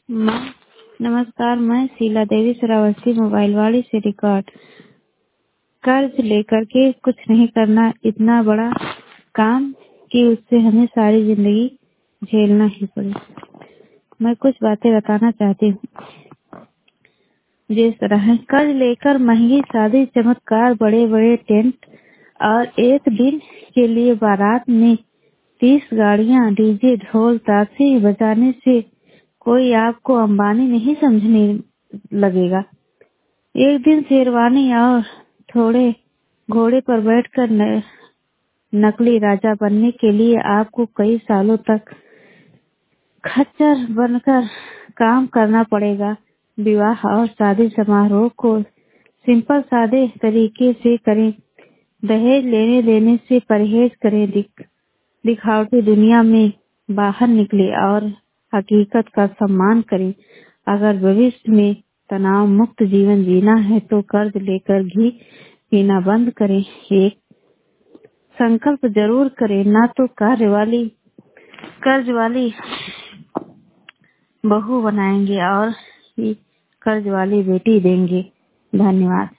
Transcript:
माँ नमस्कार, मैं शीला देवी श्रावस्ती मोबाइलवाड़ी से रिकॉर्ड। कर्ज लेकर के कुछ नहीं करना इतना बड़ा काम कि उससे हमें सारी जिंदगी झेलना ही पड़े। मैं कुछ बातें बताना चाहती हूँ। जिस तरह कर्ज लेकर महंगी शादी, चमत्कार, बड़े बड़े टेंट और एक दिन के लिए बारात में 30 गाड़ियां, डीजे, ढोल, ताशे बजाने से कोई आपको अंबानी नहीं समझने लगेगा। एक दिन शेरवानी और थोड़े घोड़े पर बैठकर नकली राजा बनने के लिए आपको कई सालों तक खच्चर बनकर काम करना पड़ेगा। विवाह और शादी समारोह को सिंपल सादे तरीके से करें। दहेज लेने देने से परहेज करें। दिखावटी दुनिया में बाहर निकले और हकीकत का सम्मान करें। अगर भविष्य में तनाव मुक्त जीवन जीना है तो कर्ज लेकर घी पीना बंद करें। एक संकल्प जरूर करें, ना तो कर्ज वाली बहू बनाएंगे और कर्ज वाली बेटी देंगे। धन्यवाद।